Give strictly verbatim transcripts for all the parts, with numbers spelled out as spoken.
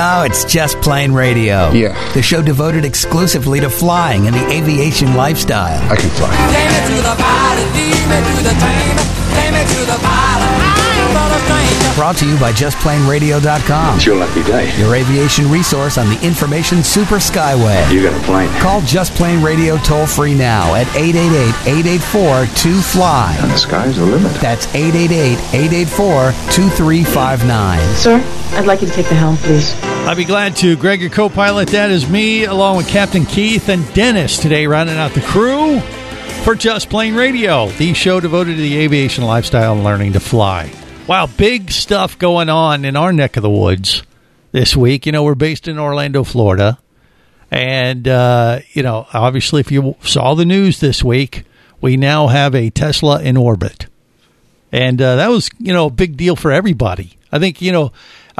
No, it's Just Plain Radio. Yeah. The show devoted exclusively to flying and the aviation lifestyle. I can fly. Take me to the pilot, lead me to the train. Take me to the pilot, I'm not a stranger. Brought to you by just plain radio dot com. It's your lucky day. Your aviation resource on the information super skyway. You got a plane. Call Just Plain Radio toll free now at eight eight eight, eight eight four, two fly. And the sky's the limit. That's eight eight eight, eight eight four, two three five nine. Sir, I'd like you to take the helm, please. I'd be glad to. Greg, your co-pilot, that is me, along with Captain Keith and Dennis today, rounding out the crew for Just Plain Radio, the show devoted to the aviation lifestyle and learning to fly. Wow, big stuff going on in our neck of the woods this week. You know, we're based in Orlando, Florida. And, uh, you know, obviously, if you saw the news this week, we now have a Tesla in orbit. And uh, that was, you know, a big deal for everybody. I think, you know,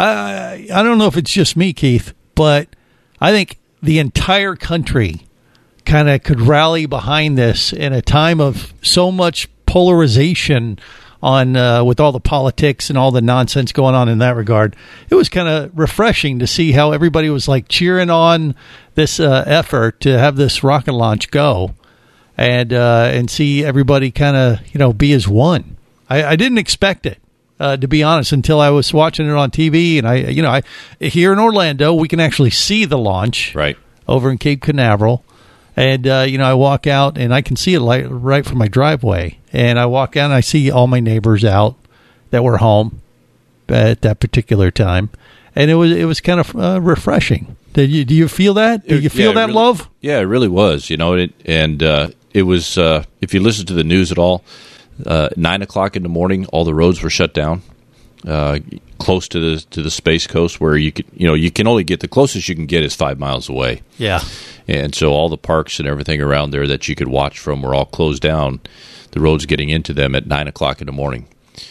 I, I don't know if it's just me, Keith, but I think the entire country kind of could rally behind this in a time of so much polarization on uh, with all the politics and all the nonsense going on in that regard. It was kind of refreshing to see how everybody was like cheering on this uh, effort to have this rocket launch go, and uh, and see everybody kind of, you know, be as one. I, I didn't expect it. Uh, to be honest, until I was watching it on T V, and I, you know, I here in Orlando, we can actually see the launch right over in Cape Canaveral, and uh, you know, I walk out and I can see it like right from my driveway, and I walk out and I see all my neighbors out that were home at that particular time, and it was it was kind of uh, refreshing. Did you do you feel that? Did you feel yeah, that really, love? Yeah, it really was. You know, it, and uh, it was. Uh, if you listen to the news at all. Uh, nine o'clock in the morning, all the roads were shut down, uh, close to the to the Space Coast, where you could, you know, you can only get the closest you can get is five miles away. Yeah, and so all the parks and everything around there that you could watch from were all closed down. The roads getting into them at nine o'clock in the morning,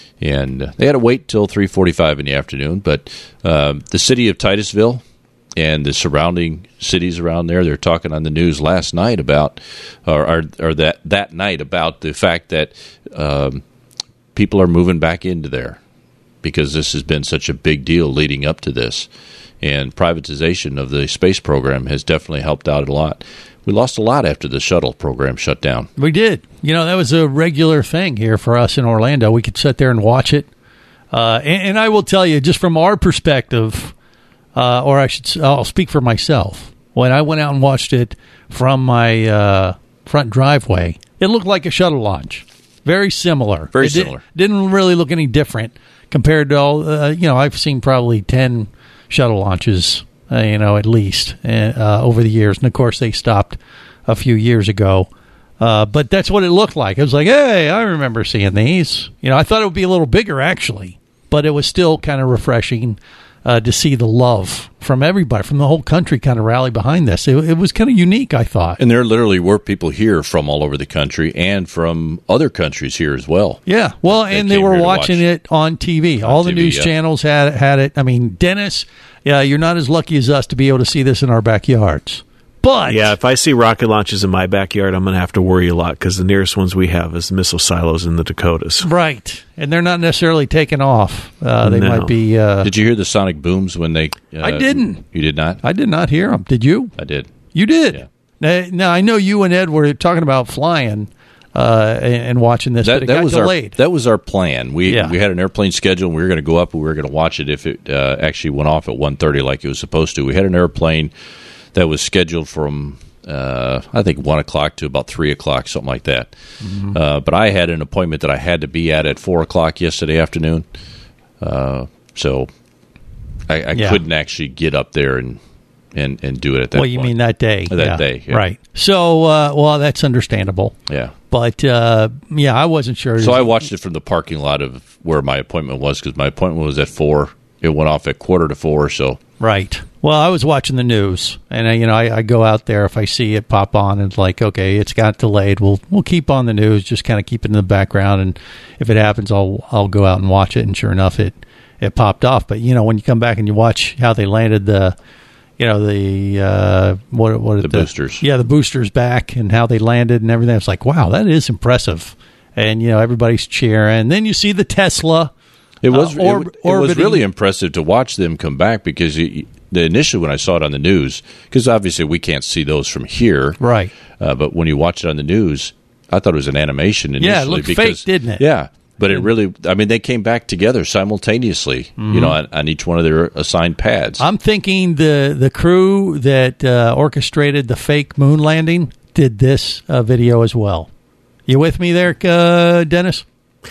and they had to wait till three forty-five in the afternoon. But um, the city of Titusville and the surrounding cities around there, they're talking on the news last night about, or, or, or that, that night about the fact that um, people are moving back into there because this has been such a big deal leading up to this. And privatization of the space program has definitely helped out a lot. We lost a lot after the shuttle program shut down. We did. You know, that was a regular thing here for us in Orlando. We could sit there and watch it. Uh, and, and I will tell you, just from our perspective, Uh, or I should, I'll speak for myself. When I went out and watched it from my uh, front driveway, it looked like a shuttle launch. Very similar. Very it similar. Did, didn't really look any different compared to all, uh, you know, I've seen probably ten shuttle launches, uh, you know, at least uh, over the years. And, of course, they stopped a few years ago. Uh, but that's what it looked like. It was like, hey, I remember seeing these. You know, I thought it would be a little bigger, actually. But it was still kind of refreshing Uh, to see the love from everybody, from the whole country kind of rally behind this. It, it was kind of unique, I thought. And there literally were people here from all over the country and from other countries here as well. Yeah, well, and they were watching watch. it on T V. On all the T V, news yeah. channels had had it. I mean, Dennis, yeah, you're not as lucky as us to be able to see this in our backyards. But yeah, if I see rocket launches in my backyard, I'm going to have to worry a lot because the nearest ones we have is missile silos in the Dakotas. Right, and they're not necessarily taking off. Uh, they No. might be. Uh, Did you hear the sonic booms when they? Uh, I didn't. You did not? I did not hear them. Did you? I did. You did. Yeah. Now, now I know you and Ed were talking about flying uh, and, and watching this, That, but it that got was delayed. our that was our plan. We Yeah. we had an airplane schedule, and we were going to go up and we were going to watch it if it uh, actually went off at one thirty like it was supposed to. We had an airplane that was scheduled from. Uh, I think one o'clock to about three o'clock, something like that. Mm-hmm. Uh, but I had an appointment that I had to be at at four o'clock yesterday afternoon, uh, so I, I Yeah. couldn't actually get up there and, and, and do it at that. Well, you point. mean that day? That yeah. day, yeah. right? So, uh, well, that's understandable. Yeah. But uh, yeah, I wasn't sure. So I watched it from the parking lot of where my appointment was because my appointment was at four. It went off at quarter to four. So right. Well, I was watching the news, and uh, you know, I, I go out there if I see it pop on, and it's like, okay, it's got delayed. We'll we'll keep on the news, just kind of keep it in the background, and if it happens, I'll I'll go out and watch it. And sure enough, it it popped off. But you know, when you come back and you watch how they landed the, you know, the uh, what what the, the boosters, yeah, the boosters back, and how they landed and everything, it's like, wow, that is impressive. And you know, everybody's cheering. Then you see the Tesla. It was uh, orb- it, it was orbiting. really impressive to watch them come back because you, the initially when I saw it on the news, because obviously we can't see those from here, Right. Uh, but when you watch it on the news, I thought it was an animation initially. Yeah, it looked because, fake, didn't it? Yeah, but it really, I mean, they came back together simultaneously, Mm-hmm. you know, on, on each one of their assigned pads. I'm thinking the the crew that uh, orchestrated the fake moon landing did this uh, video as well. You with me there, uh, Dennis?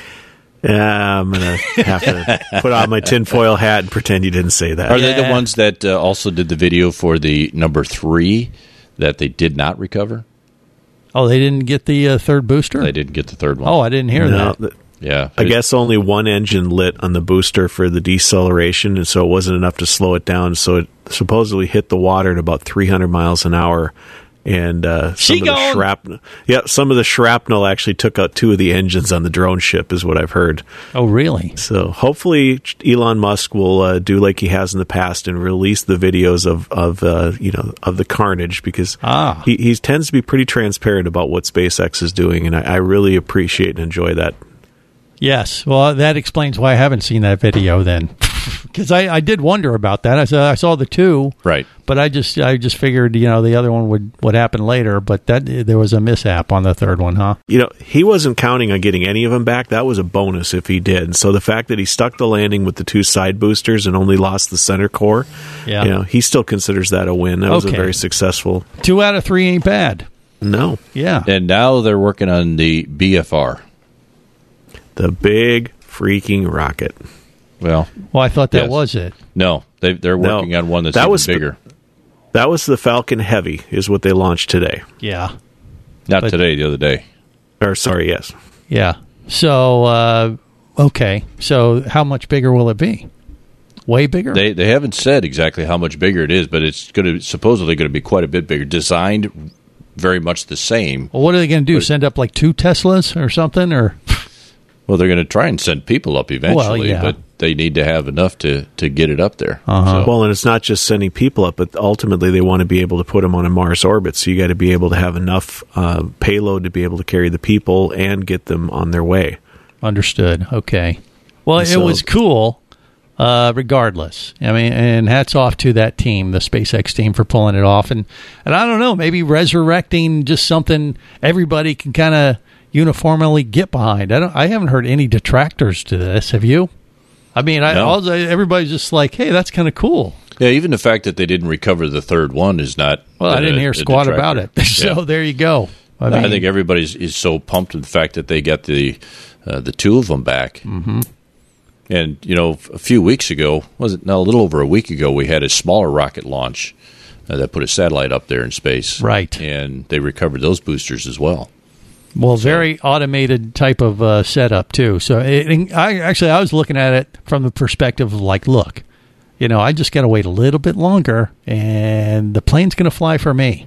Yeah, I'm going to have to put on my tinfoil hat and pretend you didn't say that. Are they the Yeah. ones that uh, also did the video for the number three that they did not recover? Oh, they didn't get the uh, third booster? They didn't get the third one. Oh, I didn't hear No, that. th- yeah. I guess only one engine lit on the booster for the deceleration, and so it wasn't enough to slow it down. So it supposedly hit the water at about three hundred miles an hour, and uh, some She of the gone. shrapnel. Yeah, some of the shrapnel actually took out two of the engines on the drone ship, is what I've heard. Oh, really? So hopefully Elon Musk will uh, do like he has in the past and release the videos of of uh, you know of the carnage, because Ah. he, he tends to be pretty transparent about what SpaceX is doing, and I, I really appreciate and enjoy that. Yes. Well, that explains why I haven't seen that video then. Because I, I did wonder about that. I saw, I saw the two. Right. But I just I just figured, you know, the other one would, would happen later. But that there was a mishap on the third one, huh? You know, he wasn't counting on getting any of them back. That was a bonus if he did. So the fact that he stuck the landing with the two side boosters and only lost the center core, Yeah. you know, he still considers that a win. That was Okay. a very successful. Two out of three ain't bad. No, Yeah. And now they're working on the B F R. the big freaking rocket. Well, Well, I thought that Yes. was it. no, they, they're No. working on one that's That even was- bigger. That was the Falcon Heavy, is what they launched today. Yeah. Not But- today, the other day. Or sorry, yes. Yeah. So, uh, okay. So how much bigger will it be? Way bigger? They they haven't said exactly how much bigger it is, but it's going to supposedly going to be quite a bit bigger. Designed very much the same. Well, what are they going to do? Send up like two Teslas or something? Or Well, they're going to try and send people up eventually, yeah. but they need to have enough to, to get it up there. Uh-huh. So, Well, and it's not just sending people up, but ultimately they want to be able to put them on a Mars orbit. So you got to be able to have enough uh, payload to be able to carry the people and get them on their way. Understood. Okay. Well, it So- was cool, uh, regardless. I mean, and hats off to that team, the SpaceX team, for pulling it off. And, and I don't know, maybe resurrecting just something everybody can kind of uniformly get behind. I don't. I haven't heard any detractors to this. Have you? I mean, I, No. all, everybody's just like, hey, that's kind of cool. yeah, even the fact that they didn't recover the third one is not. Well, I a- didn't hear a squat about detractor. it. So Yeah. there you go. I, I, mean, think everybody's is so pumped with the fact that they got the uh, the two of them back. Mm-hmm. And you know, a few weeks ago, was it? No, a little over a week ago, we had a smaller rocket launch uh, that put a satellite up there in space. Right. And they recovered those boosters as well. Well, very automated type of uh, setup too. So, it, I actually I was looking at it from the perspective of like, look, you know, I just got to wait a little bit longer, and the plane's going to fly for me.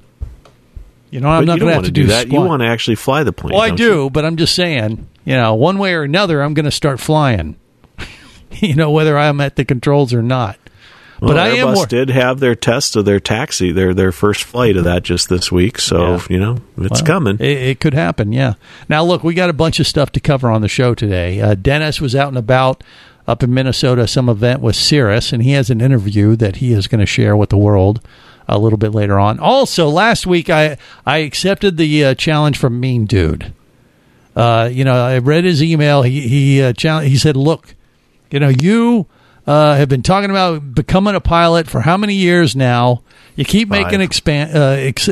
You know, I'm But not you going don't to have want to to do that. squat. You want to actually fly the plane. Well, I don't do, you? but I'm just saying, you know, one way or another, I'm going to start flying. You know, whether I'm at the controls or not. Well, but I am Airbus more. did have their test of their taxi, their their first flight of that just this week. So Yeah. you know it's Well, coming. It, it could happen, yeah. Now, look, we got a bunch of stuff to cover on the show today. Uh, Dennis was out and about up in Minnesota, some event with Cirrus, and he has an interview that he is going to share with the world a little bit later on. Also, last week I I accepted the uh, challenge from Mean Dude. Uh, you know, I read his email. He he uh, challenge, he said, "Look, you know, you." Uh, have been talking about becoming a pilot for how many years now? You keep making Five. expand, uh, ex-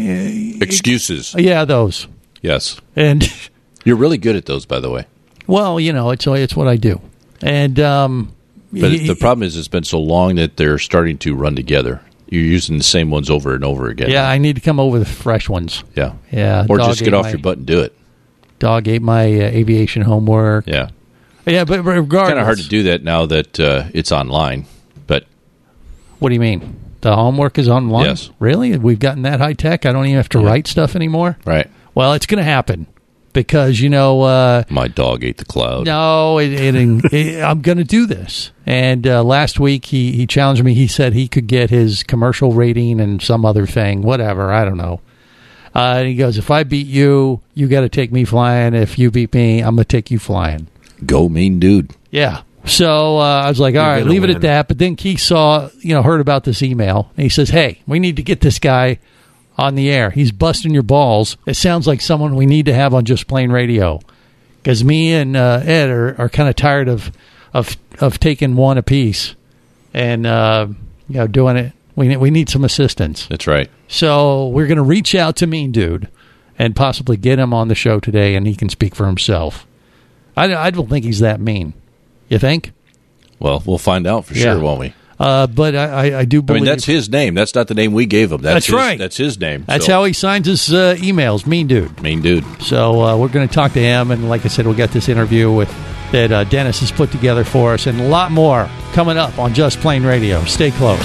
uh, Excuses. yeah, those. Yes. And You're really good at those, by the way. well, you know, it's it's what I do. And um, But he- the problem is it's been so long that they're starting to run together. You're using the same ones over and over again. yeah, I need to come over with fresh ones. Yeah. Yeah, Or dog just get ate off my- your butt and do it. Dog ate my uh, aviation homework. Yeah. Yeah, but regardless, Kind of hard to do that now that uh, it's online. But What do you mean? The homework is online? Yes. Really? We've gotten that high tech. I don't even have to Yeah. write stuff anymore. right, Well, it's going to happen because you know. Uh, my dog ate the cloud. No, it, it, it, I'm going to do this. And uh, last week he, he challenged me. He said he could get his commercial rating and some other thing, whatever. I don't know. Uh, and he goes, if I beat you, you got to take me flying. If you beat me, I'm going to take you flying. Go mean dude. Yeah, So uh, I was like, all You're right, gonna leave it win. at that. But then Keith saw, you know, heard about this email. And he says, hey, we need to get this guy on the air. He's busting your balls. It sounds like someone we need to have on Just Plain Radio. Because me and uh, Ed are, are kind of tired of, of of taking one apiece and, uh, you know, doing it. We, we need some assistance. That's right. So we're going to reach out to Mean Dude and possibly get him on the show today, and he can speak for himself. I, I don't think he's that mean. You think? Well, we'll find out for Yeah. sure, won't we? Uh, but I, I, I do I believe... mean, that's his name. That's not the name we gave him. That's, That's his, right. That's his name. That's so. how he signs his uh, emails, Mean Dude. Mean Dude. So uh, we're going to talk to him, and like I said, we'll get this interview with that uh, Dennis has put together for us, and a lot more coming up on Just Plain Radio. Stay close.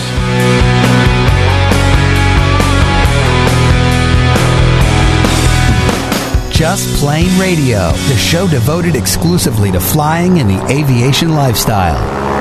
Just Plain Radio, the show devoted exclusively to flying and the aviation lifestyle.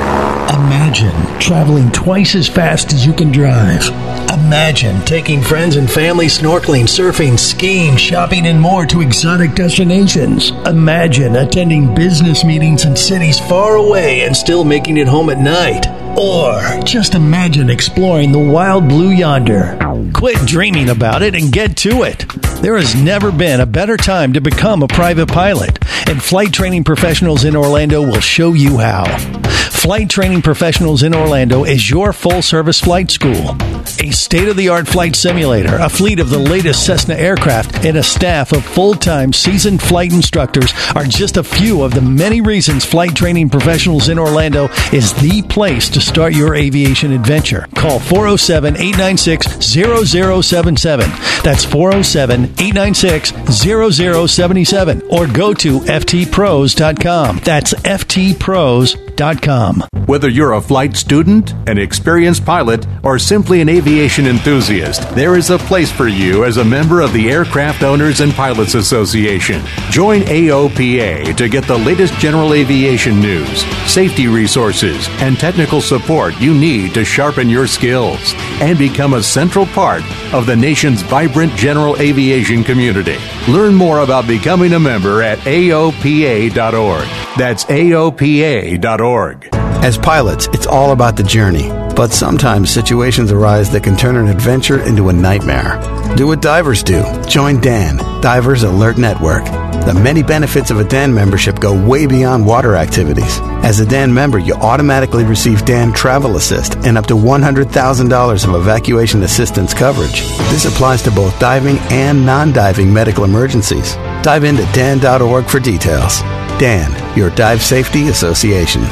Imagine traveling twice as fast as you can drive. Imagine taking friends and family snorkeling, surfing, skiing, shopping, and more to exotic destinations. Imagine attending business meetings in cities far away and still making it home at night. Or just imagine exploring the wild blue yonder. Quit dreaming about it and get to it. There has never been a better time to become a private pilot, and Flight Training Professionals in Orlando will show you how. Flight Training Professionals in Orlando is your full-service flight school. A state-of-the-art flight simulator, a fleet of the latest Cessna aircraft, and a staff of full-time seasoned flight instructors are just a few of the many reasons Flight Training Professionals in Orlando is the place to start your aviation adventure. Call four oh seven, eight nine six, zero zero seven seven. That's four oh seven, eight nine six, zero zero seven seven. Or go to F T pros dot com. That's F T pros dot com. Whether you're a flight student, an experienced pilot, or simply an aviation enthusiast, there is a place for you as a member of the Aircraft Owners and Pilots Association. Join A O P A to get the latest general aviation news, safety resources, and technical support you need to sharpen your skills and become a central part of the nation's vibrant general aviation community. Learn more about becoming a member at A O P A dot org. That's A O P A dot org. As pilots, it's all about the journey. But sometimes situations arise that can turn an adventure into a nightmare. Do what divers do. Join D A N, Divers Alert Network. The many benefits of a D A N membership go way beyond water activities. As a D A N member, you automatically receive D A N Travel Assist and up to one hundred thousand dollars of evacuation assistance coverage. This applies to both diving and non-diving medical emergencies. Dive into D A N dot org for details. D A N, your Dive Safety Association.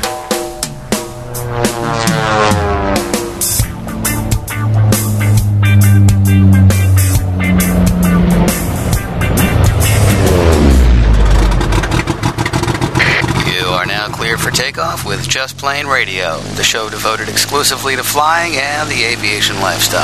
For takeoff with Just Plain Radio, the show devoted exclusively to flying and the aviation lifestyle.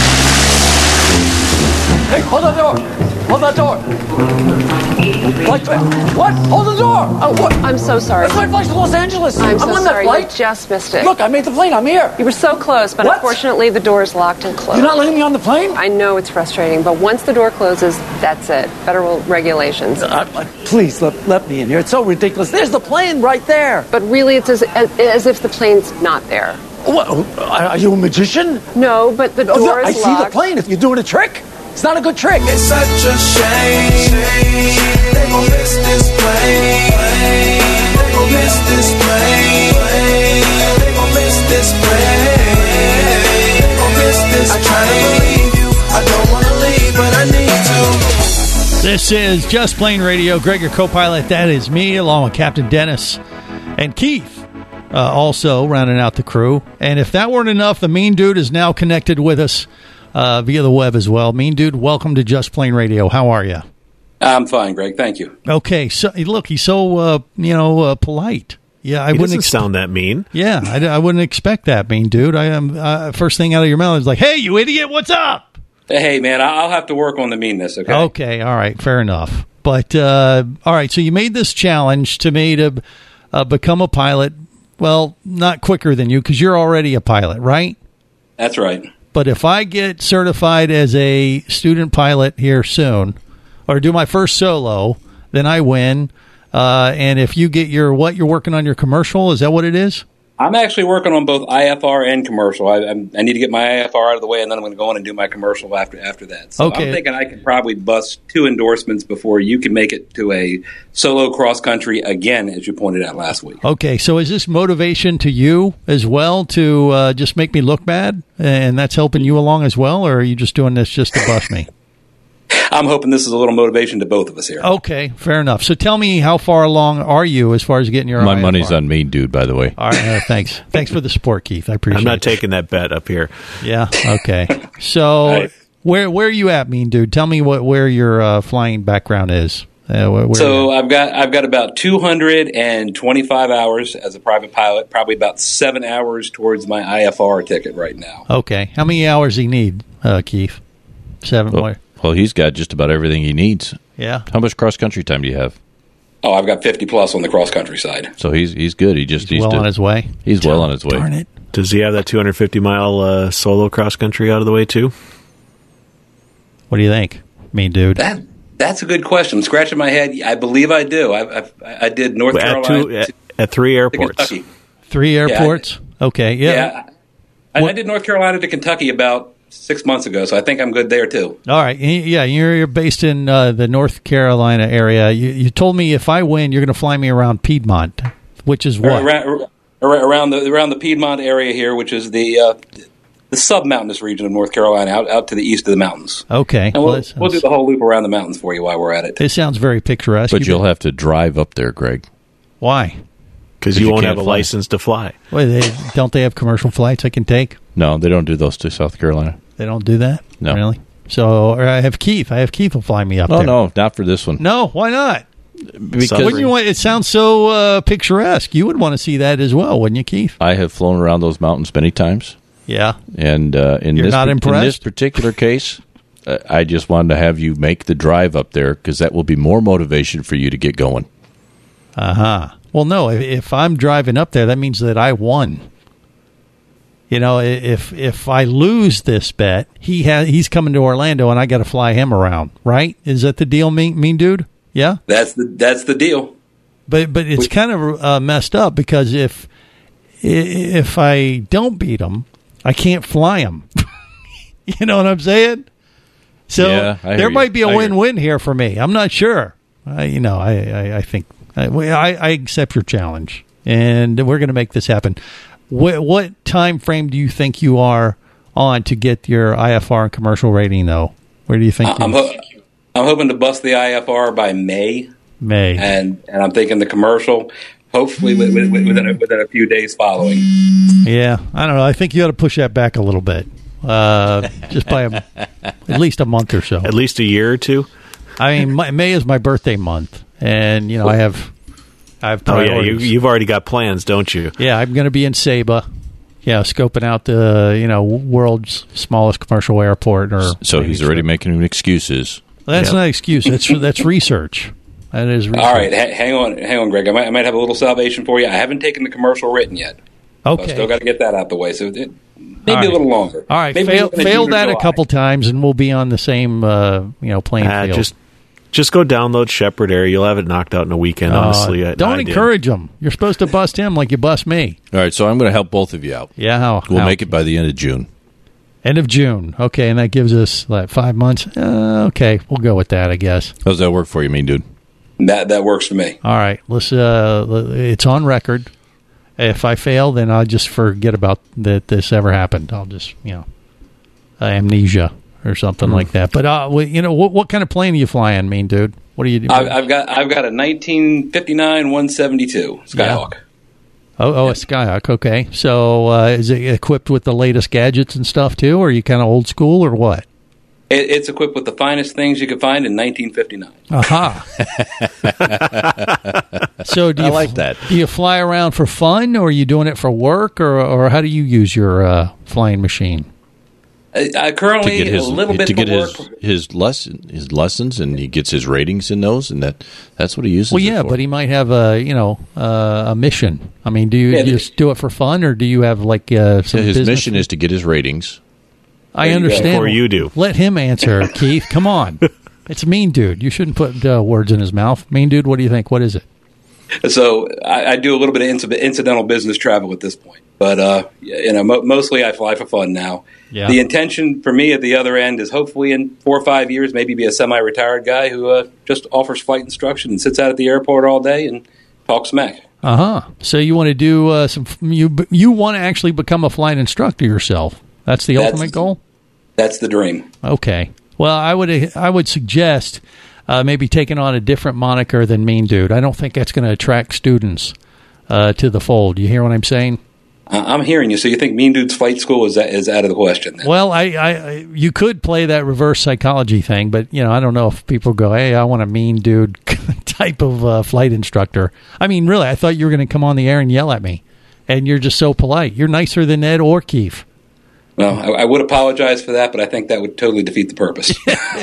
Hey, hold that door! Hold that door! Flight, what? Hold the door! Oh, what? I'm so sorry. That's my flight to Los Angeles. I'm so on sorry. That You flight. just missed it. Look, I made the plane. I'm here. You were so close, but What? unfortunately the door is locked and closed. You're not letting me on the plane? I know it's frustrating, but once the door closes, that's it. Federal regulations. Uh, uh, please, let, let me in here. It's so ridiculous. There's the plane right there. But really, it's as, as, as if the plane's not there. What? Are you a magician? No, but the door Oh, no, is I locked. see the plane. If you're doing a trick, it's not a good trick. It's such a shame. They gon' miss this plane. They gon' miss this plane. They gon' miss this plane. They gon' miss this train. I try to believe you. I don't wanna leave, but I need to. This is Just Plain Radio. Greg, your co-pilot. That is me, along with Captain Dennis and Keith, uh, also rounding out the crew. And if that weren't enough, the Mean Dude is now connected with us uh, via the web as well. Mean Dude, welcome to Just Plain Radio. How are you? I'm fine, Greg. Thank you. Okay, so look, he's so uh, you know uh, polite. Yeah, I he wouldn't doesn't ex- sound that mean. Yeah, I, I wouldn't expect that, Mean Dude. I am uh, first thing out of your mouth is like, "Hey, you idiot! What's up?" Hey, man, I'll have to work on the meanness. Okay. Okay. All right. Fair enough. But uh, all right. So you made this challenge to me to uh, become a pilot. Well, not quicker than you because you're already a pilot, right? That's right. But if I get certified as a student pilot here soon, or do my first solo, then I win Uh, and if you get your what, you're working on your commercial. Is that what it is? I'm actually working on both I F R and commercial. I, I'm, I need to get my I F R out of the way, and then I'm going to go on and do my commercial after after that. So Okay. I'm thinking I can probably bust two endorsements before you can make it to a solo cross country again, as you pointed out last week. Okay, so is this motivation to you as well to uh, just make me look bad, and that's helping you along as well, or are you just doing this just to bust me? I'm hoping this is a little motivation to both of us here. Okay, fair enough. So tell me, how far along are you as far as getting your My I F R? money's on me, dude, by the way. All right, uh, thanks. Thanks for the support, Keith. I appreciate it. I'm not taking that bet up here. Yeah, okay. So Right. where where are you at, mean dude? Tell me what where your uh, flying background is. Uh, where, where So I've got I've got about two hundred twenty-five hours as a private pilot, probably about seven hours towards my I F R ticket right now. Okay. How many hours do you need, uh, Keith? Seven Well, more. well, he's got just about everything he needs. Yeah. How much cross-country time do you have? Oh, I've got fifty plus on the cross country side. So he's he's good. He just He's needs well to, on his way. He's well on his way. Darn it. Does he have that two hundred fifty mile uh, solo cross country out of the way too? What do you think, mean dude? That that's a good question. I'm scratching my head. I believe I do. I I, I did North At, Carolina two, at, to, at three to airports. Kentucky. Three airports? Okay, yeah. Yeah, I, I did North Carolina to Kentucky about six months ago, so I think I'm good there too. All right. Yeah, you're, you're based in uh, the North Carolina area. You, you told me if I win, you're going to fly me around Piedmont, which is what? Around, around the around the Piedmont area here, which is the uh, the sub-mountainous region of North Carolina, out out to the east of the mountains. Okay. And we'll, Well, that we'll do sounds- the whole loop around the mountains for you while we're at it. This sounds very picturesque. But You you'll been- have to drive up there, Greg. Why? Because 'Cause you you won't can't have a fly. license to fly. Well, they, don't they have commercial flights I can take? No, they don't do those to South Carolina. They don't do that? No. Really? So or I have Keith. I have Keith will fly me up Oh, there. no, not for this one. No, why not? Because Wouldn't you want, it sounds so uh, picturesque. You would want to see that as well, wouldn't you, Keith? I have flown around those mountains many times. Yeah. And uh, in, You're this, not in this impressed? particular case, uh, I just wanted to have you make the drive up there because that will be more motivation for you to get going. Uh-huh. Well, no, if, if I'm driving up there, that means that I won. You know, i- if if I lose this bet, he ha- he's coming to Orlando and I got to fly him around, right? Is that the deal, mean, mean dude? Yeah? That's the that's the deal. But but it's kind of uh, messed up because if i- if I don't beat him, I can't fly him. You know what I'm saying? So Yeah, I hear there you. might be a I hear win-win here for me. I'm not sure. I, you know, I, I, I think I, I, I accept your challenge, and we're going to make this happen. What, what time frame do you think you are on to get your I F R and commercial rating, though? Where do you think? I'm you ho- I'm hoping to bust the I F R by May, May? and and I'm thinking the commercial, hopefully with, with, within a, within a few days following. Yeah, I don't know. I think you ought to push that back a little bit, uh, just by a, at least a month or so. At least a year or two. I mean, my, May is my birthday month, and you know I have, I have Oh yeah, you, priorities. you've already got plans, don't you? Yeah, I'm going to be in Saba. Yeah, scoping out the you know world's smallest commercial airport. Or So he's already making excuses. That's Yep. not an excuse. That's that's research. That is research. All right, ha- hang on, hang on, Greg. I might, I might have a little salvation for you. I haven't taken the commercial written yet. Okay. I still got to get that out the way. So it, maybe All right. a little longer. All right, Maybe fail, we're looking at fail June or that a July. couple times, and we'll be on the same uh, you know playing Ah, field. just just go download Shepherd Air. You'll have it knocked out in a weekend. Uh, honestly, I, don't I did. encourage him. You're supposed to bust him like you bust me. All right, so I'm going to help both of you out. Yeah, how? We'll how? make it by the end of June. End of June. Okay, and that gives us like five months. Uh, okay, we'll go with that, I guess. How's that work for you, mean dude? That that works for me. All right, let's. Uh, it's on record. If I fail, then I'll just forget about that this ever happened. I'll just you know uh, amnesia or something Hmm. like that. But uh, well, you know, what what kind of plane are you flying, mean dude? What are you doing? I've, I've got I've got a nineteen fifty-nine one seventy-two Skyhawk. Oh, oh, a Skyhawk. Okay, so uh, is it equipped with the latest gadgets and stuff too, or are you kind of old school, or what? It, it's equipped with the finest things you could find in nineteen fifty-nine. Aha. So do you I like that. Do you fly around for fun, or are you doing it for work, or or how do you use your uh, flying machine? I, I To currently get his a little bit to get for his work. his lesson his lessons, and he gets his ratings in those, and that that's what he uses. Well, it yeah, for. but he might have a you know uh, a mission. I mean, do you Yeah, just do it for fun, or do you have like uh, some his business? mission is to get his ratings. I There you go. understand. Or you do. Let him answer, Keith. Come on, it's mean dude. You shouldn't put uh, words in his mouth. Mean dude, what do you think? What is it? So I, I do a little bit of inc- incidental business travel at this point. But, uh, you know, mo- mostly I fly for fun now. Yeah. The intention for me at the other end is hopefully in four or five years, maybe be a semi-retired guy who uh, just offers flight instruction and sits out at the airport all day and talks smack. Uh-huh. So you want to do uh, some, you you want to actually become a flight instructor yourself. That's the That's- ultimate goal? That's the dream. Okay. Well, I would I would suggest uh, maybe taking on a different moniker than Mean Dude. I don't think that's going to attract students uh, to the fold. You hear what I'm saying? I'm hearing you. So you think Mean Dude's flight school is is out of the question then? Well, I, I you could play that reverse psychology thing, but you know I don't know if people go, "Hey, I want a Mean Dude type of uh, flight instructor." I mean, really, I thought you were going to come on the air and yell at me, and you're just so polite. You're nicer than Ed or Keith. Well, I, I would apologize for that, but I think that would totally defeat the purpose.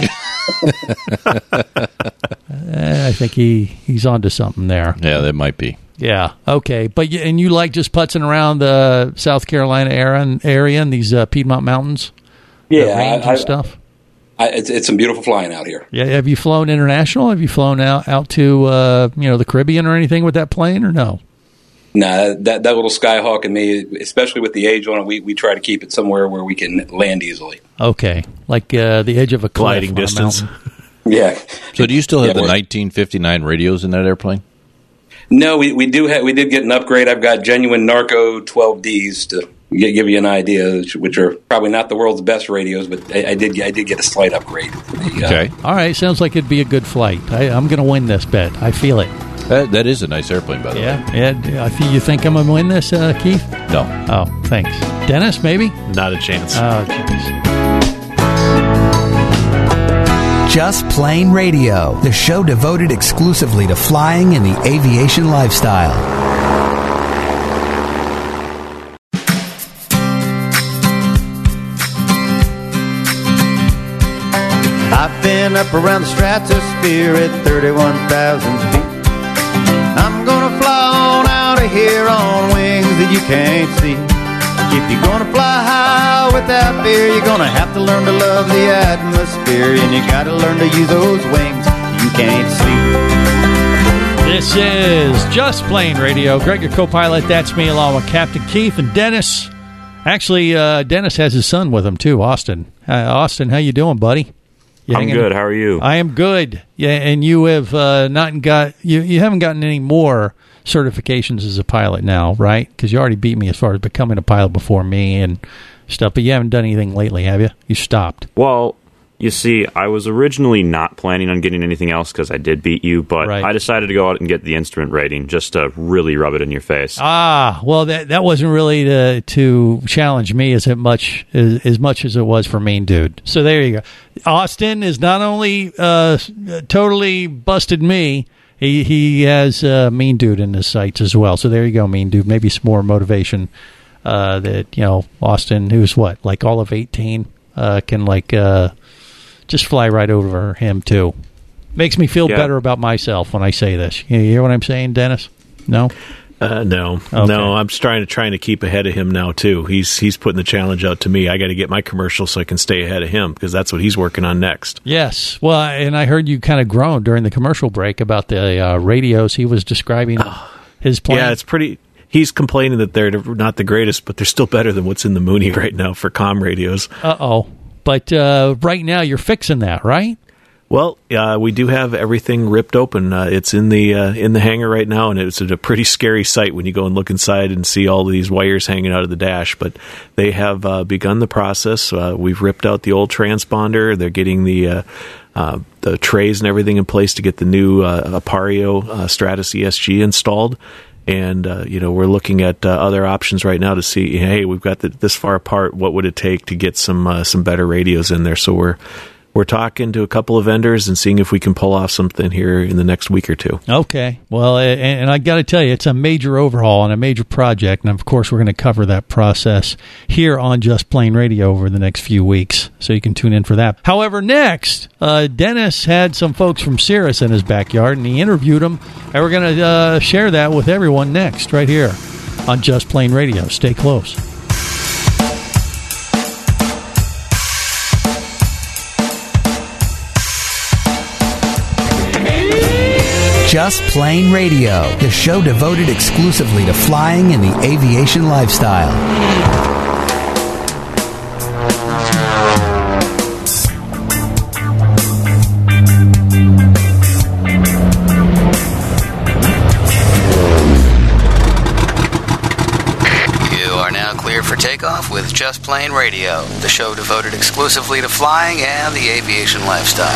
uh, I think he, he's onto something there. Yeah, that might be. Yeah. Okay. But you, and you like just putzing around the South Carolina area, area and these uh, Piedmont Mountains? Yeah, the range I, and I, stuff. I, it's, it's some beautiful flying out here. Yeah. Have you flown international? Have you flown out out to uh, you know the Caribbean or anything with that plane or no? Nah, that that little Skyhawk and me, especially with the age on it, we, we try to keep it somewhere where we can land easily. Okay, like uh, the edge of a cliff Gliding on distance. A mountain. Yeah. So do you still have Yeah, the we're- nineteen fifty-nine radios in that airplane? No, we, we do have, we did get an upgrade. I've got genuine Narco twelve Ds to get, give you an idea, which, which are probably not the world's best radios, but I, I did I did get a slight upgrade. For the, uh, Okay. All right. Sounds like it'd be a good flight. I, I'm going to win this bet. I feel it. That, that is a nice airplane, by the way. Yeah. Yeah. I feel, you think I'm going to win this, uh, Keith? No. Oh, thanks. Dennis, maybe? Not a chance. Oh, jeez. Just Plain Radio, the show devoted exclusively to flying and the aviation lifestyle. I've been up around the stratosphere at thirty-one thousand feet. I'm gonna fly on out of here on wings that you can't see. If you're gonna fly high without fear, you're gonna have to learn to love the atmosphere, and you gotta learn to use those wings you can't see. This is Just Plain Radio. Greg, your co-pilot. That's me, along with Captain Keith and Dennis. Actually, uh, Dennis has his son with him too, Austin. Uh, Austin, how you doing, buddy? You I'm hanging? good. How are you? I am good. Yeah, and you have uh, not got you. You haven't gotten any more certifications as a pilot now, right? Because you already beat me as far as becoming a pilot before me and stuff. But you haven't done anything lately, have you? You stopped. Well, you see, I was originally not planning on getting anything else because I did beat you, but Right. I decided to go out and get the instrument rating just to really rub it in your face. Ah, well, that that wasn't really to, to challenge me as much as, as much as it was for Mean Dude. So there you go. Austin is not only uh, totally busted me, he he has uh, Mean Dude in his sights as well. So there you go, Mean Dude. Maybe some more motivation uh, that you know Austin, who's what, like all of eighteen, uh, can like uh, just fly right over him too. Makes me feel Yeah. better about myself when I say this. You hear what I'm saying, Dennis? No. Uh, no, Okay. no. I'm just trying to trying to keep ahead of him now too. He's he's putting the challenge out to me. I got to get my commercial so I can stay ahead of him because that's what he's working on next. Yes. Well, and I heard you kind of groan during the commercial break about the uh, radios he was describing his plane. Yeah, it's pretty. He's complaining that they're not the greatest, but they're still better than what's in the Mooney right now for comm radios. Uh-oh. But uh, right now you're fixing that, right? Well, uh, we do have everything ripped open. Uh, it's in the uh, in the hangar right now, and it's a pretty scary sight when you go and look inside and see all these wires hanging out of the dash. But they have uh, begun the process. Uh, we've ripped out the old transponder. They're getting the uh, uh, the trays and everything in place to get the new uh, Apario uh, Stratus E S G installed. And, uh, you know, we're looking at uh, other options right now to see, hey, we've got the, this far apart. What would it take to get some uh, some better radios in there? So we're we're talking to a couple of vendors and seeing if we can pull off something here in the next week or two. Okay. Well, and, and I got to tell you, it's a major overhaul and a major project. And, of course, we're going to cover that process here on Just Plain Radio over the next few weeks. So you can tune in for that. However, next, uh, Dennis had some folks from Cirrus in his backyard, and he interviewed them. And we're going to uh, share that with everyone next right here on Just Plain Radio. Stay close. Just Plain Radio, the show devoted exclusively to flying and the aviation lifestyle. For takeoff with Just Plain Radio, the show devoted exclusively to flying and the aviation lifestyle.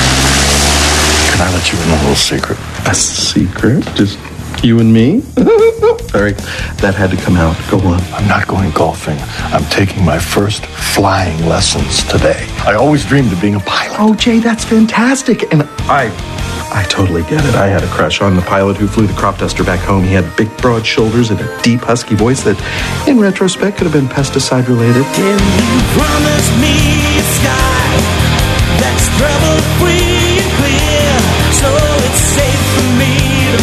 Can I let you in a little secret? A secret? Just you and me? Sorry, that had to come out. Go on. I'm not going golfing. I'm taking my first flying lessons today. I always dreamed of being a pilot. Oh, Jay, that's fantastic. And I... I totally get it. I had a crush on the pilot who flew the crop duster back home. He had big, broad shoulders and a deep, husky voice that, in retrospect, could have been pesticide-related. Can you promise me a sky that's trouble-free and clear, so it's safe for me to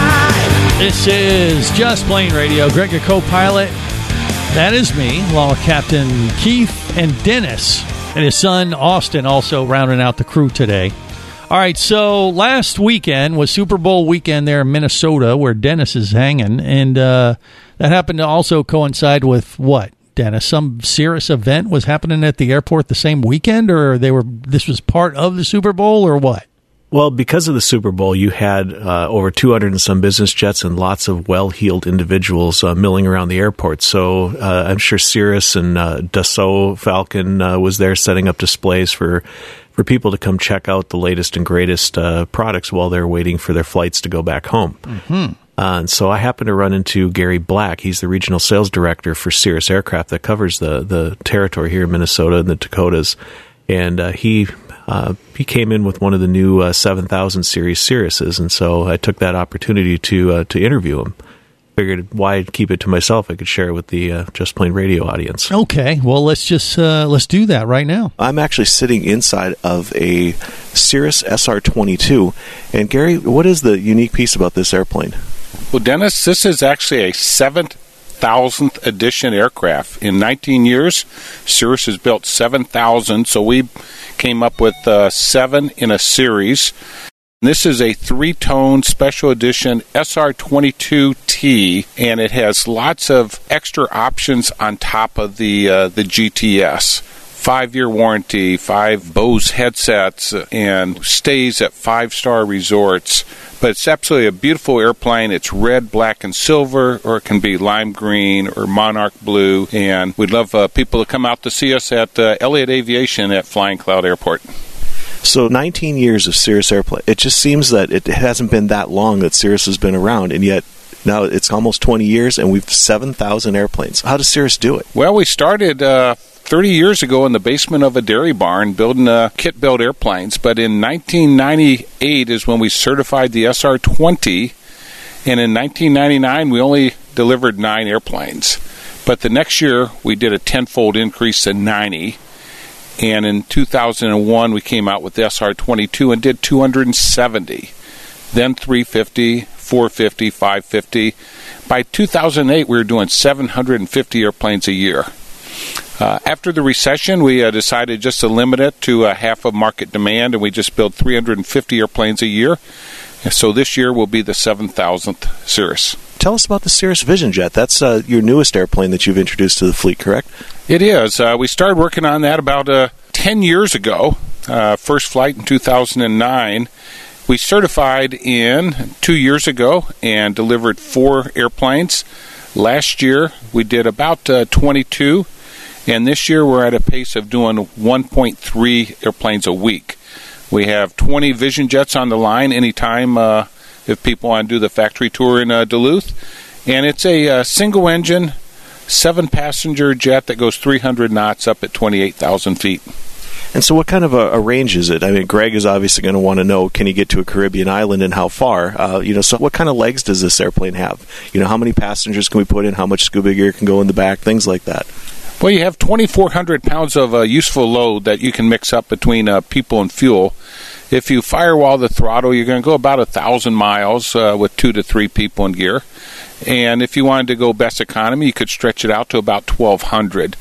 fly? This is Just Plain Radio. Greg, your co-pilot. That is me, along with Captain Keith and Dennis, and his son, Austin, also rounding out the crew today. All right, so last weekend was Super Bowl weekend there in Minnesota, where Dennis is hanging, and uh, that happened to also coincide with what, Dennis? Some Cirrus event was happening at the airport the same weekend, or they were? This was part of the Super Bowl, or what? Well, because of the Super Bowl, you had uh, over two hundred and some business jets and lots of well-heeled individuals uh, milling around the airport. So uh, I'm sure Cirrus and uh, Dassault Falcon uh, was there setting up displays for for people to come check out the latest and greatest uh, products while they're waiting for their flights to go back home. Mm-hmm. Uh, and so I happened to run into Gary Black. He's the regional sales director for Cirrus Aircraft that covers the, the territory here in Minnesota and the Dakotas. And uh, he uh, he came in with one of the new uh, seven thousand series Cirruses, and so I took that opportunity to uh, to interview him. Figured why keep it to myself? I could share it with the uh, Just Plain Radio audience. Okay, well let's just uh, let's do that right now. I'm actually sitting inside of a Cirrus S R twenty-two, and Gary, what is the unique piece about this airplane? Well, Dennis, this is actually a seven thousandth edition aircraft. In nineteen years, Cirrus has built seven thousand, so we came up with uh, seven in a series. This is a three-tone special edition S R twenty-two T, and it has lots of extra options on top of the uh, the G T S. Five-year warranty, five Bose headsets, and stays at five-star resorts. But it's absolutely a beautiful airplane. It's red, black, and silver, or it can be lime green or monarch blue. And we'd love uh, people to come out to see us at uh, Elliott Aviation at Flying Cloud Airport. So nineteen years of Cirrus airplane. It just seems that it hasn't been that long that Cirrus has been around, and yet now it's almost twenty years, and we've seven thousand airplanes. How does Cirrus do it? Well, we started uh, thirty years ago in the basement of a dairy barn building uh, kit-built airplanes, but in nineteen ninety-eight is when we certified the S R twenty, and in nineteen ninety-nine we only delivered nine airplanes. But the next year we did a tenfold increase to ninety. And in two thousand one, we came out with the S R twenty-two and did two hundred seventy. Then three fifty, four fifty, five fifty. By two thousand eight, we were doing seven hundred fifty airplanes a year. Uh, after the recession, we uh, decided just to limit it to uh, half of market demand, and we just built three hundred fifty airplanes a year. And so this year will be the seven thousandth Cirrus. Tell us about the Cirrus Vision Jet. That's uh, your newest airplane that you've introduced to the fleet, correct? It is. Uh, we started working on that about uh, ten years ago. Uh, first flight in two thousand nine. We certified in two years ago and delivered four airplanes. Last year, we did about uh, twenty-two. And this year, we're at a pace of doing one point three airplanes a week. We have twenty Vision Jets on the line anytime uh, if people want to do the factory tour in uh, Duluth. And it's a uh, single-engine, seven-passenger jet that goes three hundred knots up at twenty-eight thousand feet. And so what kind of a, a range is it? I mean, Greg is obviously going to want to know, can he get to a Caribbean island and how far? Uh, you know, so what kind of legs does this airplane have? You know, how many passengers can we put in? How much scuba gear can go in the back? Things like that. Well, you have twenty-four hundred pounds of uh, useful load that you can mix up between uh, people and fuel. If you firewall the throttle, you're going to go about one thousand miles uh, with two to three people in gear. And if you wanted to go best economy, you could stretch it out to about twelve hundred.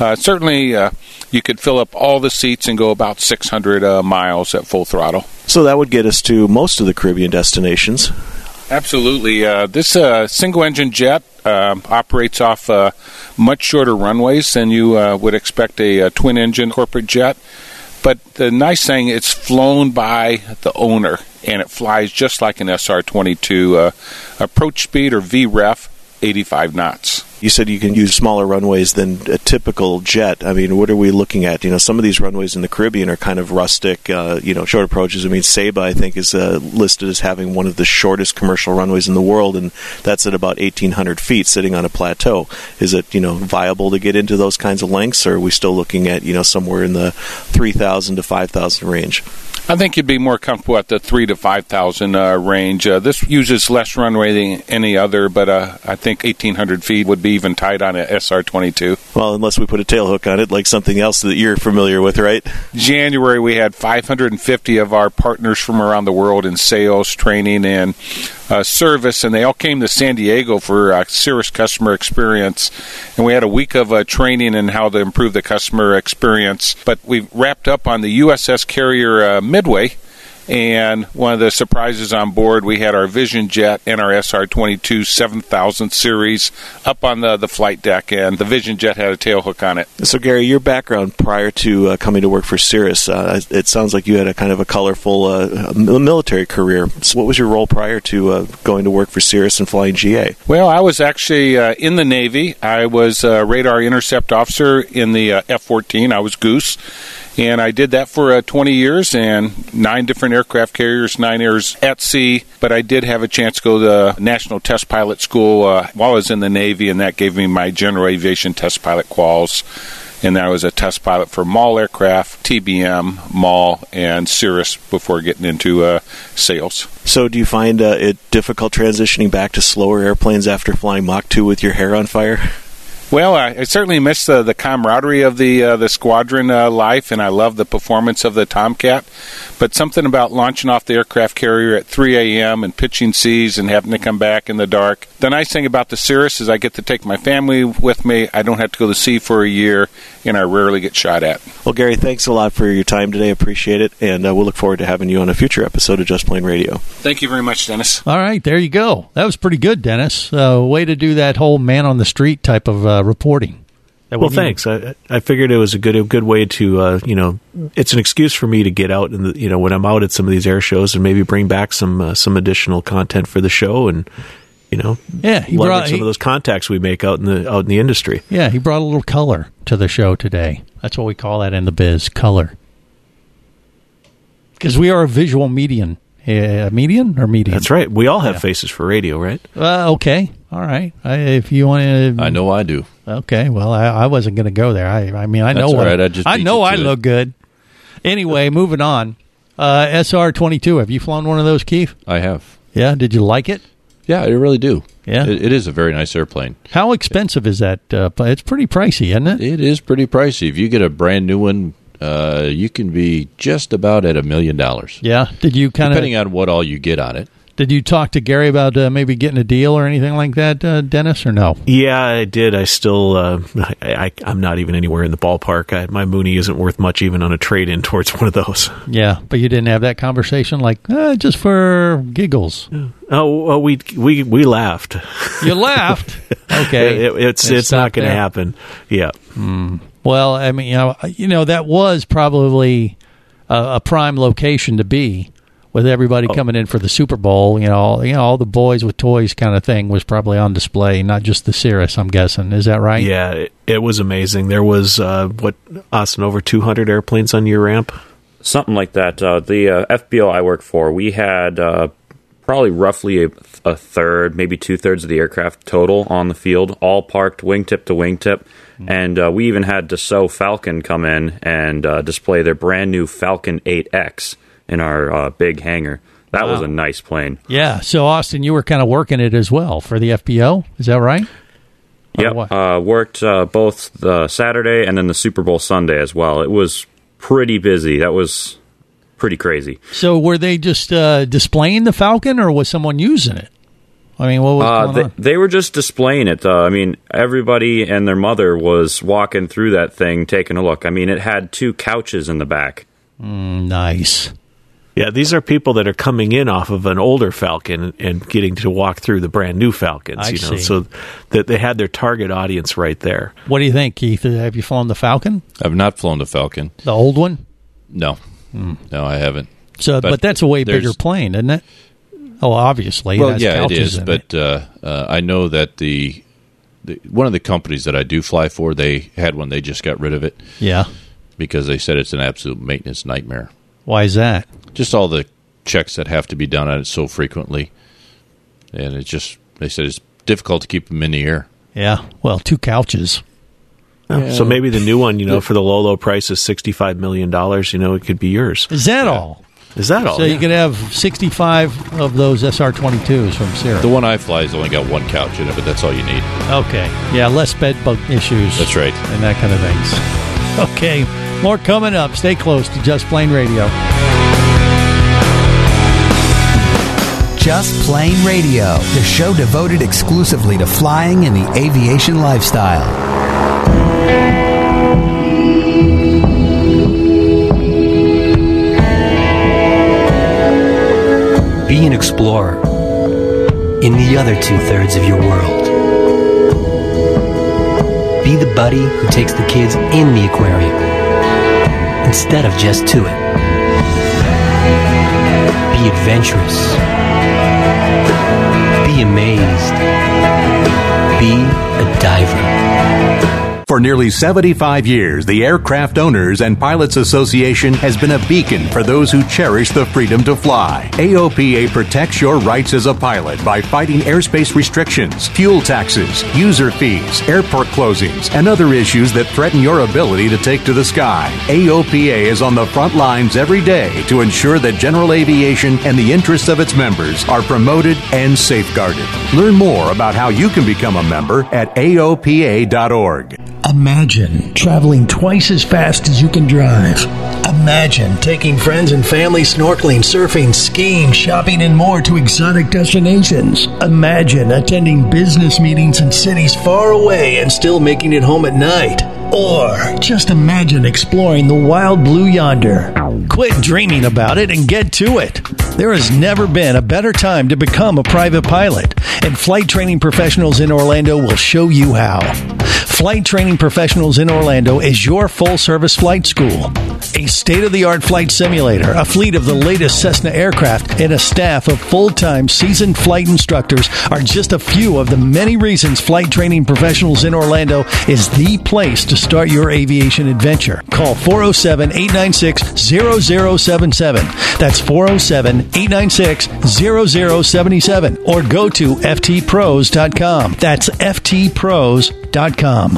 uh, certainly uh, you could fill up all the seats and go about six hundred uh, miles at full throttle. So that would get us to most of the Caribbean destinations. Absolutely. Uh, this uh, single-engine jet uh, operates off uh, much shorter runways than you uh, would expect a, a twin-engine corporate jet. But the nice thing, it's flown by the owner, and it flies just like an S R twenty-two. Uh, approach speed, or V R E F, eighty-five knots. You said you can use smaller runways than a typical jet. I mean, what are we looking at? You know, some of these runways in the Caribbean are kind of rustic, uh, you know, short approaches. I mean, Saba, I think, is uh, listed as having one of the shortest commercial runways in the world, and that's at about eighteen hundred feet sitting on a plateau. Is it, you know, viable to get into those kinds of lengths, or are we still looking at, you know, somewhere in the three thousand to five thousand range? I think you'd be more comfortable at the three to five thousand uh, range. Uh, this uses less runway than any other, but uh, I think eighteen hundred feet would be even tight on an S R twenty-two. Well, unless we put a tail hook on it, like something else that you're familiar with, right? January, we had five hundred fifty of our partners from around the world in sales, training, and uh, service, and they all came to San Diego for uh, Cirrus customer experience. And we had a week of uh, training in how to improve the customer experience. But we wrapped up on the U S S carrier uh, Midway. And one of the surprises on board, we had our Vision Jet and our S R twenty-two seven thousand series up on the, the flight deck, and the Vision Jet had a tail hook on it. So, Gary, your background prior to uh, coming to work for Cirrus, uh, it sounds like you had a kind of a colorful uh, military career. So what was your role prior to uh, going to work for Cirrus and flying G A? Well, I was actually uh, in the Navy. I was a radar intercept officer in the uh, F fourteen. I was Goose. And I did that for uh, twenty years and nine different aircraft carriers, nine years at sea. But I did have a chance to go to the National Test Pilot School uh, while I was in the Navy, and that gave me my general aviation test pilot quals. And then I was a test pilot for M A L aircraft, T B M, M A L, and Cirrus before getting into uh, sales. So do you find uh, it difficult transitioning back to slower airplanes after flying Mach two with your hair on fire? Well, I, I certainly miss the, the camaraderie of the uh, the squadron uh, life, and I love the performance of the Tomcat. But something about launching off the aircraft carrier at three a.m. and pitching seas and having to come back in the dark. The nice thing about the Cirrus is I get to take my family with me. I don't have to go to sea for a year, and I rarely get shot at. Well, Gary, thanks a lot for your time today. Appreciate it, and uh, we'll look forward to having you on a future episode of Just Plain Radio. Thank you very much, Dennis. All right, there you go. That was pretty good, Dennis. Uh, way to do that whole man on the street type of uh, reporting. Well, thanks. I, I figured it was a good a good way to, uh, you know, it's an excuse for me to get out and, you know, when I'm out at some of these air shows and maybe bring back some uh, some additional content for the show and, you know, yeah, he leverage brought, some he, of those contacts we make out in the out in the industry. Yeah, he brought a little color to the show today. That's what we call that in the biz, color. Because we are a visual medium. Uh, median or medium? That's right. We all have yeah. faces for radio, right? Uh, okay. All right. I, if you want to... I know I do. Okay. Well, I, I wasn't going to go there. I, I mean, I That's know all what, right. I, just I know I it. look good. Anyway, moving on. Uh, S R twenty-two. Have you flown one of those, Keith? I have. Yeah? Did you like it? Yeah, I really do. Yeah? It, it is a very nice airplane. How expensive is that? Uh, it's pretty pricey, isn't it? It is pretty pricey. If you get a brand new one, uh, you can be just about at a million dollars. Yeah. Did you kind of... Depending on what all you get on it. Did you talk to Gary about uh, maybe getting a deal or anything like that, uh, Dennis, or no? Yeah, I did. I still, uh, I, I, I'm not even anywhere in the ballpark. I, my Mooney isn't worth much even on a trade-in towards one of those. Yeah, but you didn't have that conversation, like uh, just for giggles. Oh, well, we we we laughed. You laughed. Okay, it, it's it it's not going to happen. Yeah. Mm. Well, I mean, you know, you know, that was probably a, a prime location to be. With everybody oh. coming in for the Super Bowl, you know, all, you know, all the boys with toys kind of thing was probably on display, not just the Cirrus, I'm guessing. Is that right? Yeah, it, it was amazing. There was, uh, what, Austin, over two hundred airplanes on your ramp? Something like that. Uh, the uh, F B O I work for, we had uh, probably roughly a, a third, maybe two-thirds of the aircraft total on the field, all parked wingtip to wingtip. Mm-hmm. And uh, we even had Dassault Falcon come in and uh, display their brand new Falcon eight X. In our uh, big hangar. That wow. was a nice plane. Yeah. So, Austin, you were kind of working it as well for the F B O. Is that right? Yep. Uh, worked uh, both the Saturday and then the Super Bowl Sunday as well. It was pretty busy. That was pretty crazy. So, were they just uh, displaying the Falcon, or was someone using it? I mean, what was uh, going they, on? they were just displaying it. Uh, I mean, everybody and their mother was walking through that thing, taking a look. I mean, it had two couches in the back. Mm, nice. Yeah, these are people that are coming in off of an older Falcon and getting to walk through the brand new Falcons. I you know, see. so that they had their target audience right there. What do you think, Keith? Have you flown the Falcon? I've not flown the Falcon. The old one? No. Hmm. No, I haven't. So, but, but that's a way bigger plane, isn't it? Oh, obviously. Well, it has yeah, it couches is. in But uh, uh, I know that the, the one of the companies that I do fly for, they had one. They just got rid of it. Yeah. Because they said it's an absolute maintenance nightmare. Why is that? Just all the checks that have to be done on it so frequently, and it's just they said it's difficult to keep them in the air. Yeah. Well, two couches. Yeah. So maybe the new one, you know, for the low, low price is sixty-five million dollars, you know, it could be yours. Is that yeah. all? Is that all? So yeah. you could have sixty-five of those S R twenty-twos from Cirrus. The one I fly has only got one couch in it, but that's all you need. Okay. Yeah, less bed bug issues. That's right. And that kind of things. Okay. More coming up. Stay close to Just Plain Radio. Just Plain Radio, the show devoted exclusively to flying and the aviation lifestyle. Be an explorer in the other two-thirds of your world. Be the buddy who takes the kids in the aquarium instead of just to it. Be adventurous. Be amazed. Be a diver. For nearly seventy-five years, the Aircraft Owners and Pilots Association has been a beacon for those who cherish the freedom to fly. A O P A protects your rights as a pilot by fighting airspace restrictions, fuel taxes, user fees, airport closings, and other issues that threaten your ability to take to the sky. A O P A is on the front lines every day to ensure that general aviation and the interests of its members are promoted and safeguarded. Learn more about how you can become a member at A O P A dot org. Imagine traveling twice as fast as you can drive. Imagine taking friends and family snorkeling, surfing, skiing, shopping, and more to exotic destinations. Imagine attending business meetings in cities far away and still making it home at night. Or just imagine exploring the wild blue yonder. Quit dreaming about it and get to it. There has never been a better time to become a private pilot, and Flight Training Professionals in Orlando will show you how. Flight Training Professionals in Orlando is your full-service flight school. A state-of-the-art flight simulator, a fleet of the latest Cessna aircraft, and a staff of full-time seasoned flight instructors are just a few of the many reasons Flight Training Professionals in Orlando is the place to start your aviation adventure. Call four oh seven, eight nine six, zero zero seven seven. That's four oh seven, eight nine six, zero zero seven seven. Or go to F T pros dot com. That's F T pros dot com.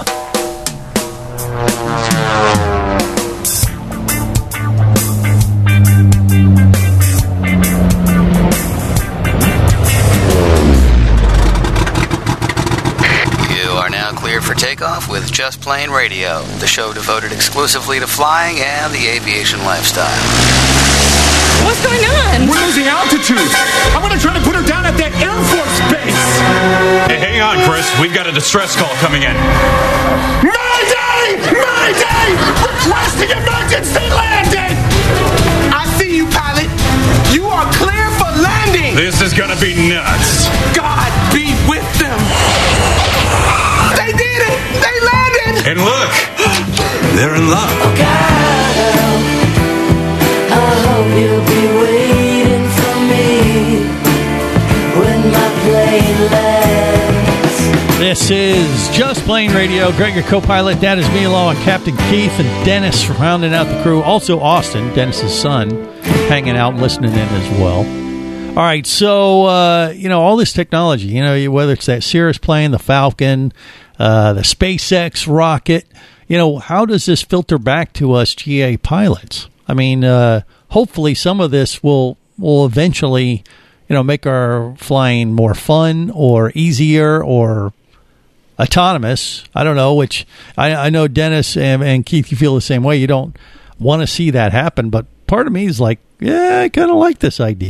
For takeoff with Just Plain Radio, the show devoted exclusively to flying and the aviation lifestyle. What's going on? We're losing altitude. I'm going to try to put her down at that Air Force base. Hey, hang on, Chris. We've got a distress call coming in. Mayday! Mayday! Requesting emergency landing! I see you, pilot. You are clear for landing. This is going to be nuts. God be with them. They did it! They landed! And look, they're in love. Oh, God, I hope you'll be waiting for me when my plane lands. This is Just Plain Radio. Greg, your co-pilot. That is me, along with Captain Keith and Dennis, rounding out the crew. Also Austin, Dennis's son, hanging out and listening in as well. All right, so, uh, you know, all this technology, you know, whether it's that Cirrus plane, the Falcon, uh, the SpaceX rocket, you know, how does this filter back to us G A pilots? I mean, uh, hopefully some of this will will eventually, you know, make our flying more fun or easier or autonomous. I don't know, which I, I know Dennis and, and Keith, you feel the same way. You don't want to see that happen, but part of me is like, yeah, I kind of like this idea.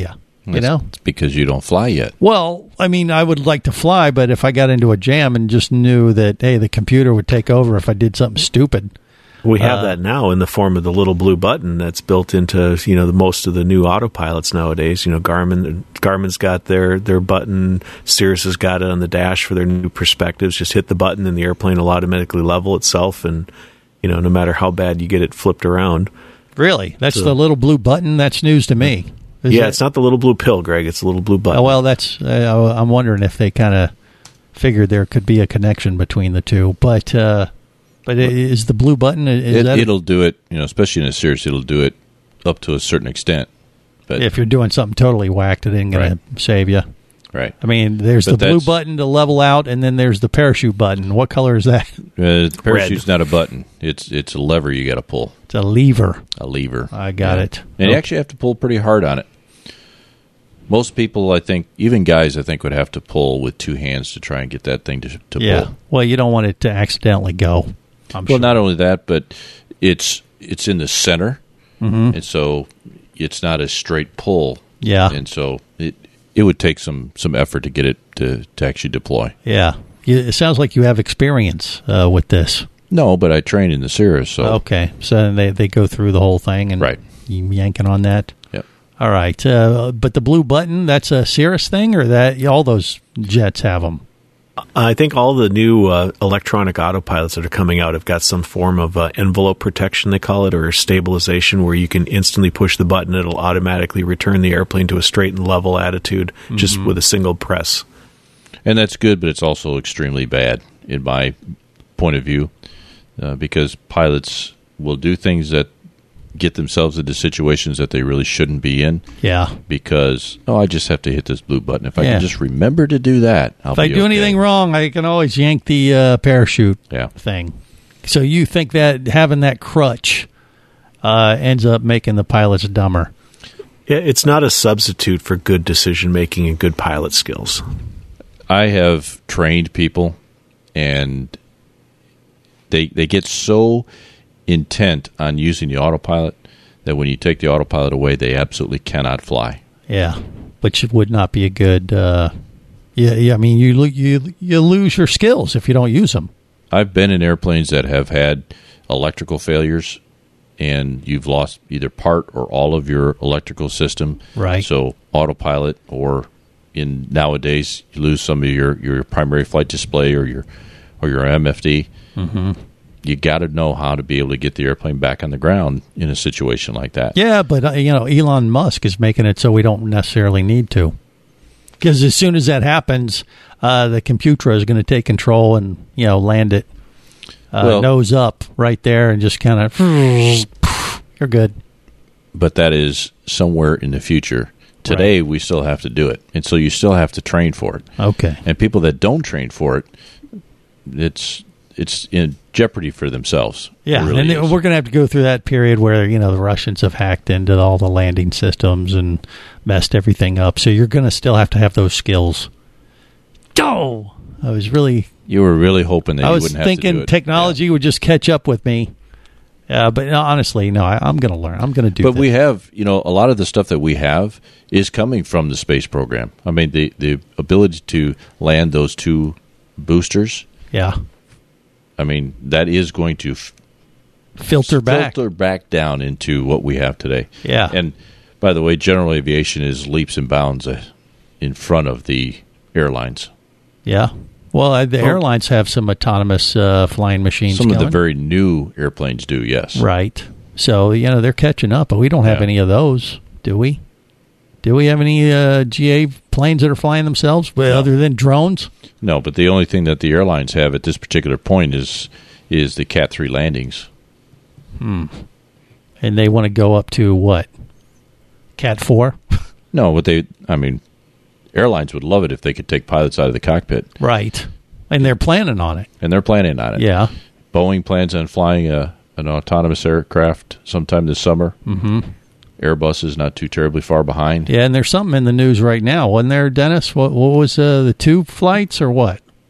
You know? It's because you don't fly yet. Well, I mean, I would like to fly, but if I got into a jam and just knew that, hey, the computer would take over if I did something stupid. We have uh, that now in the form of the little blue button that's built into, you know, the, most of the new autopilots nowadays. You know, Garmin, Garmin's got their, their button. Cirrus has got it on the dash for their new perspectives. Just hit the button and the airplane will automatically level itself. And, you know, no matter how bad you get it flipped around. Really? That's So- the little blue button? That's news to me. Is yeah, it? it's not the little blue pill, Greg. It's the little blue button. Oh, well, that's. Uh, I'm wondering if they kind of figured there could be a connection between the two. But uh, but is the blue button? Is It, that it'll do it, you know, especially in a Cirrus, it'll do it up to a certain extent. But if you're doing something totally whacked, it ain't going to save you. Right. I mean, there's But the blue that's- button to level out, and then there's the parachute button. What color is that? Uh, the parachute's not a button. It's it's a lever you got to pull. It's a lever. A lever. I got Yeah. it. And you Okay. actually have to pull pretty hard on it. Most people, I think, even guys, I think, would have to pull with two hands to try and get that thing to, to Yeah. pull. Well, you don't want it to accidentally go. I'm well, sure. not only that, but it's it's in the center, Mhm. and so it's not a straight pull. Yeah. And so it it would take some, some effort to get it to, to actually deploy. Yeah. You, it sounds like you have experience uh, with this. No, but I trained in the Cirrus, so Okay. So they, they go through the whole thing and right. you yanking on that. Yep. All right. Uh, but the blue button, that's a Cirrus thing, or that all those jets have them? I think all the new uh, electronic autopilots that are coming out have got some form of uh, envelope protection, they call it, or stabilization, where you can instantly push the button. It'll automatically return the airplane to a straight and level attitude just Mhm. with a single press. And that's good, but it's also extremely bad in my point of view, uh, because pilots will do things that get themselves into situations that they really shouldn't be in. Yeah. Because, oh, I just have to hit this blue button. If I Yeah. can just remember to do that, I'll If I be do okay. anything wrong, I can always yank the uh, parachute Yeah. thing. So you think that having that crutch uh, ends up making the pilots dumber? Yeah, it's not a substitute for good decision making and good pilot skills. I have trained people, and they they get so intent on using the autopilot that when you take the autopilot away, they absolutely cannot fly. Yeah, which would not be a good. Uh, yeah, yeah. I mean, you lo- you you lose your skills if you don't use them. I've been in airplanes that have had electrical failures, and you've lost either part or all of your electrical system. Right. So autopilot, or in nowadays, you lose some of your, your primary flight display or your or your M F D. Mm-hmm. You got to know how to be able to get the airplane back on the ground in a situation like that. Yeah, but uh, you know, Elon Musk is making it so we don't necessarily need to. Because as soon as that happens, uh, the computer is going to take control and, you know, land it uh, Well- nose up right there and just kind of, you're good. But that is somewhere in the future. Today, we still have to do it. And so you still have to train for it. Okay. And people that don't train for it, it's it's in jeopardy for themselves. Yeah, It really and is. we're going to have to go through that period where, you know, the Russians have hacked into all the landing systems and messed everything up. So you're going to still have to have those skills. Oh, I was really... You were really hoping that I you was wouldn't have to do thinking it. technology would just catch up with me. Uh, but no, honestly, no, I, I'm going to learn. I'm going to do But this. we have, you know, a lot of the stuff that we have is coming from the space program. I mean, the, the ability to land those two boosters. Yeah. I mean, that is going to f- Filter back. filter back down into what we have today. Yeah. And by the way, general aviation is leaps and bounds uh, in front of the airlines. Yeah. Well, uh, the Oh. airlines have some autonomous uh, flying machines Some of the going. very new airplanes do, yes. Right. So, you know, they're catching up, but we don't have Yeah. any of those, do we? Do we have any uh, G A planes that are flying themselves, but other than drones? No, but the only thing that the airlines have at this particular point is is the Cat three landings. Hmm. And they want to go up to what? Cat four? No, but they, I mean, airlines would love it if they could take pilots out of the cockpit. Right. And they're planning on it. And they're planning on it. Yeah. Boeing plans on flying a, an autonomous aircraft sometime this summer. Mm-hmm. Airbus is not too terribly far behind. Yeah, and there's something in the news right now, wasn't there, Dennis? What, what was uh, the two flights or what?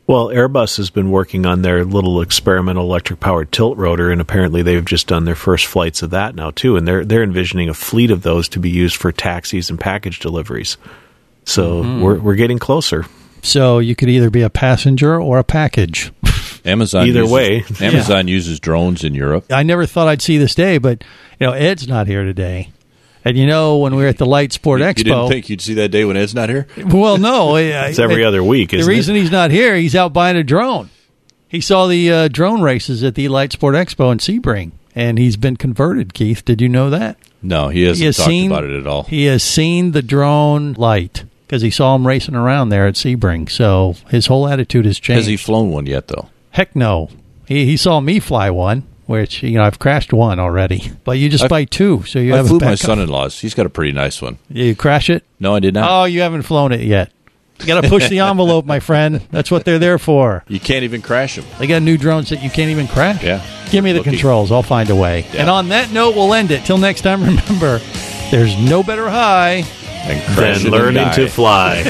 Well, Airbus has been working on their little experimental electric-powered tilt rotor, and apparently they've just done their first flights of that now, too. And they're they're envisioning a fleet of those to be used for taxis and package deliveries. So Mhm. we're we're getting closer. So you could either be a passenger or a package. Amazon Either uses, way. Amazon uses drones in Europe. I never thought I'd see this day, but you know, Ed's not here today. And you know, when we were at the Light Sport You, Expo, you didn't think you'd see that day when Ed's not here? well, no, It's every other week, The isn't it? reason he's not here, he's out buying a drone. He saw the uh, drone races at the Light Sport Expo in Sebring, and he's been converted. Keith, did you know that? No, he hasn't He has talked seen- about it at all. He has seen the drone light because he saw him racing around there at Sebring. So his whole attitude has changed. Has he flown one yet, though? Heck no. He he saw me fly one, which, you know, I've crashed one already. But you just I- buy two, so you I have flew a my backup. son-in-law's. He's got a pretty nice one. You crash it? No, I did not. Oh, you haven't flown it yet. You got to push the envelope, my friend. That's what they're there for. You can't even crash them. They got new drones that you can't even crash. Yeah. Give me the Looking- controls. I'll find a way. Yeah. And on that note, we'll end it. Till next time, remember, there's no better high And Than crashing learning and to die. fly.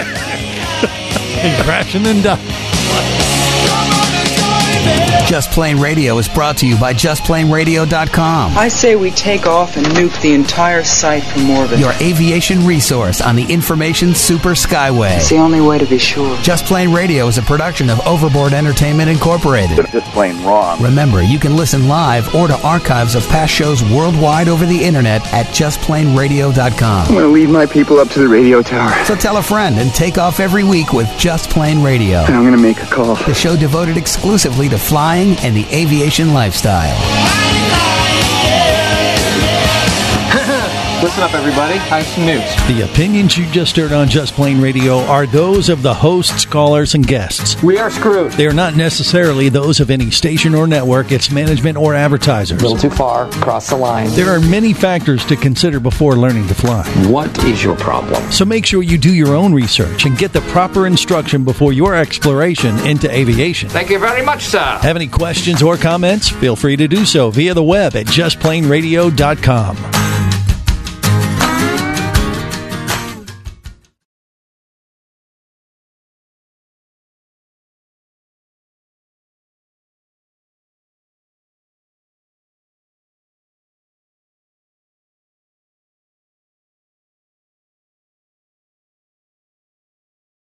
than crashing and dying. Just Plain Radio is brought to you by just plain radio dot com. I say we take off and nuke the entire site from orbit. Your aviation resource on the information super skyway. It's the only way to be sure. Just Plain Radio is a production of Overboard Entertainment Incorporated. Just plain wrong. Remember, you can listen live or to archives of past shows worldwide over the internet at just plain radio dot com. I'm going to leave my people up to the radio tower. So tell a friend and take off every week with Just Plain Radio. And I'm going to make a call. The show devoted exclusively to flying and the aviation lifestyle. Listen up, everybody. I have some news. The opinions you just heard on Just Plain Radio are those of the hosts, callers, and guests. We are screwed. They are not necessarily those of any station or network, its management, or advertisers. A little too far. Cross the line. There are many factors to consider before learning to fly. What is your problem? So make sure you do your own research and get the proper instruction before your exploration into aviation. Thank you very much, sir. Have any questions or comments? Feel free to do so via the web at just plain radio dot com.